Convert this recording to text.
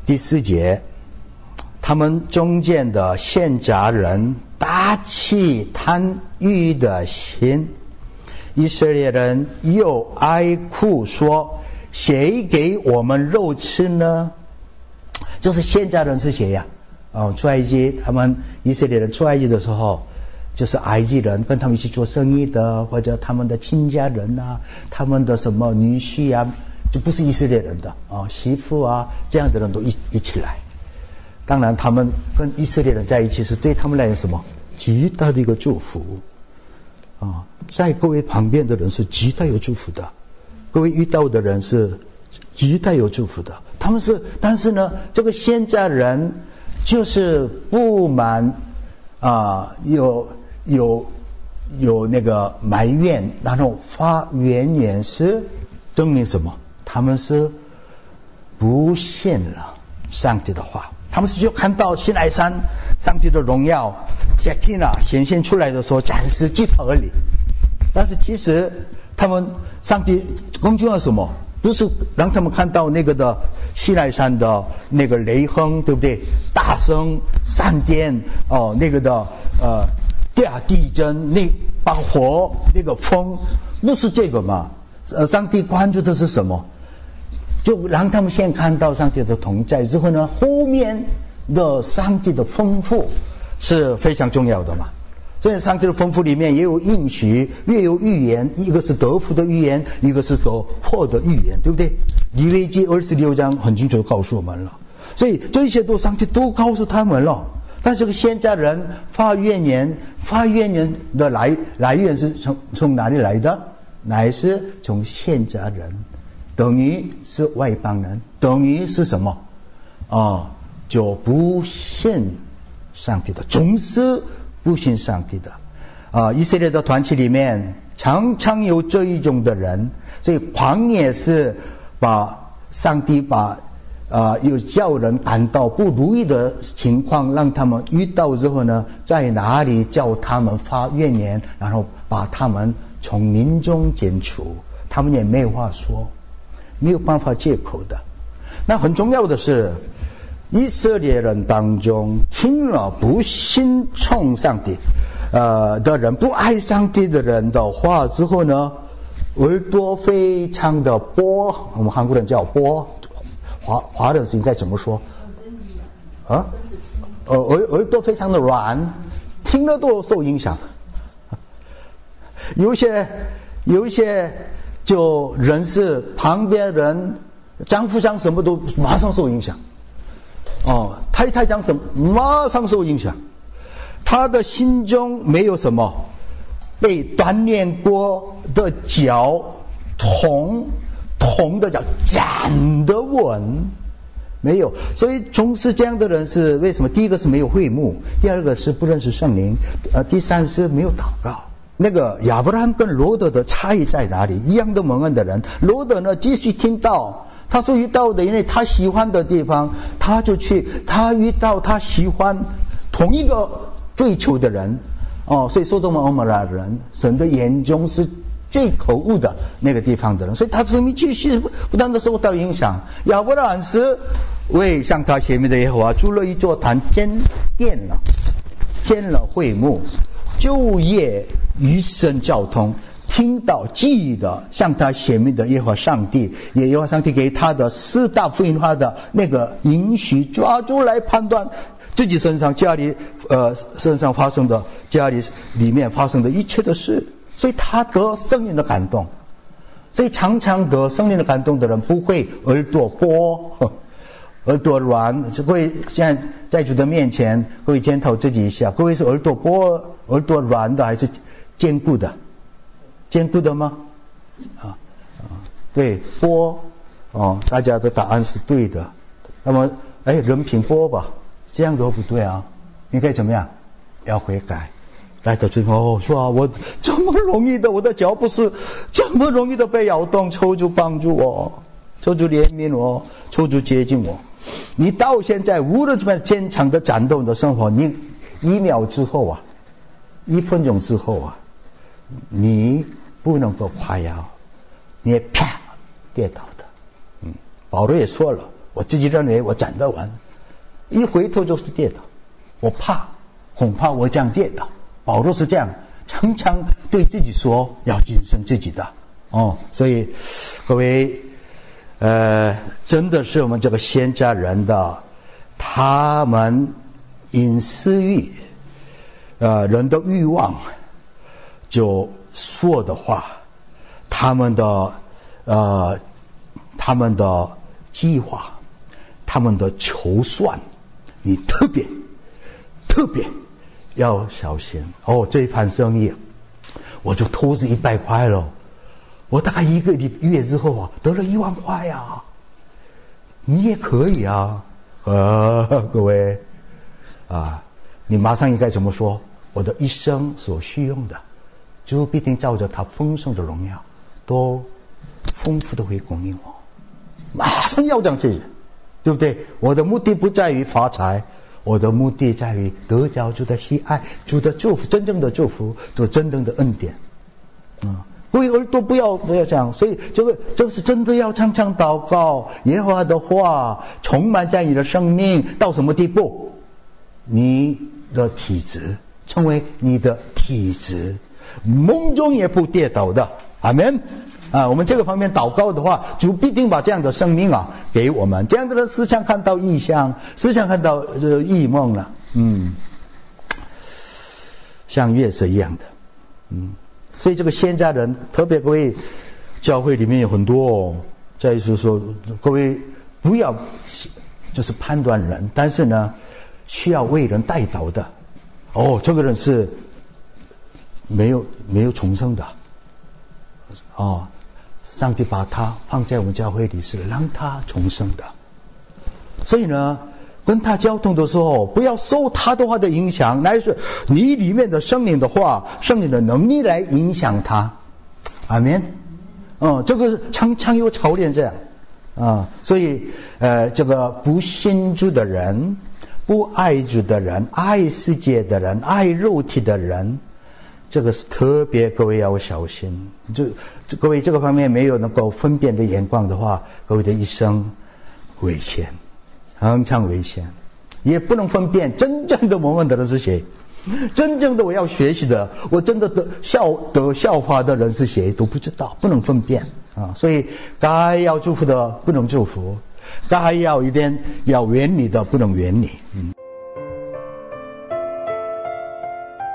第4节，他们中间的献家人大起贪欲的心，以色列人又哀哭说：谁给我们肉吃呢？就是献家人是谁呀？出埃及，他们以色列人出埃及的时候，就是埃及人跟他们一起做生意的，或者他们的亲家人啊，他们的什么女婿啊，就不是以色列人的媳妇啊，这样的人都一起来。当然他们跟以色列人在一起是对他们来讲什么极大的一个祝福在各位旁边的人是极大有祝福的，各位遇到的人是极大有祝福的。他们是，但是呢，这个献家人就是不满有那个埋怨，然后发怨言，是证明什么？他们是不信了上帝的话。他们是就看到西奈山上帝的荣耀显现出来的时候，暂时惧怕而已。但是其实他们上帝攻击了什么？不是让他们看到那个的西奈山的那个雷轰，对不对？大声闪电那个的大地震，那把火，那个风，不是这个嘛？上帝关注的是什么？就让他们先看到上帝的同在之后呢，后面的上帝的丰富是非常重要的嘛。所以上帝的丰富里面也有应许，也有预言，一个是得福的预言，一个是得祸的预言，对不对？利未记26章很清楚地告诉我们了。所以这些都上帝都告诉他们了。但这个献家人发怨言的来源是从哪里来的？乃是从献家人，等于是外邦人，等于是什么就不信上帝的，总是不信上帝的以色列的团体里面常常有这一种的人。所以狂野是把上帝有叫人感到不如意的情况，让他们遇到之后呢，在哪里叫他们发怨言，然后把他们从民中剪除，他们也没有话说，没有办法借口的。那很重要的是，以色列人当中听了不信从上帝的人，不爱上帝的人的话之后呢，耳朵非常的波，我们韩国人叫波，华人应该怎么说耳朵非常的软，听了都受影响。有一些就人是旁边人丈夫讲什么都马上受影响太太讲什么马上受影响，他的心中没有什么被锻炼过的脚，铜的脚站得稳，没有。所以总是这样的人是为什么？第一个是没有会幕，第二个是不认识圣灵，第三是没有祷告。那个亚伯拉罕跟罗德的差异在哪里？一样的蒙恩的人，罗德呢继续听到他所遇到的，因为他喜欢的地方他就去，他遇到他喜欢同一个追求的人所以所多玛蛾摩拉人神的眼中是最可恶的那个地方的人，所以他生命继续不断的受到影响。亚伯拉罕是为向他显明的耶和华筑了一座坛，建了会幕，昼夜与神交通，听到记忆的向他显明的耶和华上帝，也耶和华上帝给他的4大福音化的那个允许，抓住来判断自己身上身上发生的，家里面发生的一切的事。所以他得圣灵的感动。所以常常得圣灵的感动的人不会耳朵波耳朵软。各位现在在主的面前，各位检讨自己一下，各位是耳朵波耳朵软的还是坚固的？坚固的吗？对，波大家的答案是对的。那么人品波吧，这样都不对啊，应该怎么样？要悔改，来到主说我这么容易的，我的脚不是这么容易的被摇动，求主帮助我，求主怜悯我，求主接近我。你到现在无论怎么样坚强的战斗的生活，你1秒之后1分钟之后你不能够夸耀，你也啪跌倒的。保罗也说了， 我自己认为我站得稳，一回头就是跌倒。我恐怕我这样跌倒。保罗是这样，常常对自己说要谨慎自己的。所以各位，真的是我们这个先家人的，他们因私欲，人的欲望，就说的话，他们的计划，他们的筹算，你特别要小心。这一盘生意，我就投资100块了，我大概1个月之后得了1万块呀。你也可以啊，各位你马上应该怎么说？我的一生所需用的，主必定照着他丰盛的荣耀，都丰富的会供应我。马上要这样子，对不对？我的目的不在于发财，我的目的在于得着主的喜爱，主的祝福，真正的祝福，主真正的恩典。各位耳朵不要这样，所以这个是真的要常常祷告，耶和华的话充满在你的生命到什么地步？你的体质成为你的体质，梦中也不跌倒的。阿们。我们这个方面祷告的话，主必定把这样的生命给我们，这样的思想看到异象，思想看到异梦了。像月色一样的。所以这个先家人，特别各位教会里面有很多再一次说，各位不要就是判断人，但是呢需要为人代祷的。这个人是没有重生的。上帝把他放在我们教会里是让他重生的。所以呢跟他交通的时候，不要受他的话的影响，乃是你里面的圣灵的话，圣灵的能力来影响他。阿们。这个常常有操练这样。所以这个不信主的人，不爱主的人，爱世界的人，爱肉体的人，这个是特别各位要小心。各位这个方面没有能够分辨的眼光的话，各位的一生危险，常常危险。也不能分辨真正的我们的人是谁，真正的我要学习的，我真的得效法的人是谁都不知道，不能分辨。所以该要祝福的不能祝福，该要一点要远离的不能远离。